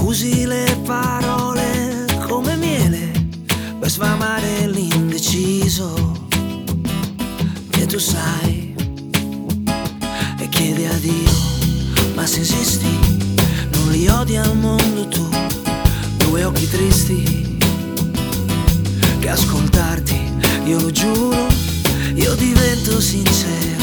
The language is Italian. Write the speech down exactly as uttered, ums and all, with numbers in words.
Usi le parole come miele per sfamare l'indeciso che tu sai, e chiedi a Dio, ma se esisti non li odi al mondo tu. Due occhi tristi che ascoltarti, io lo giuro, io divento sincero.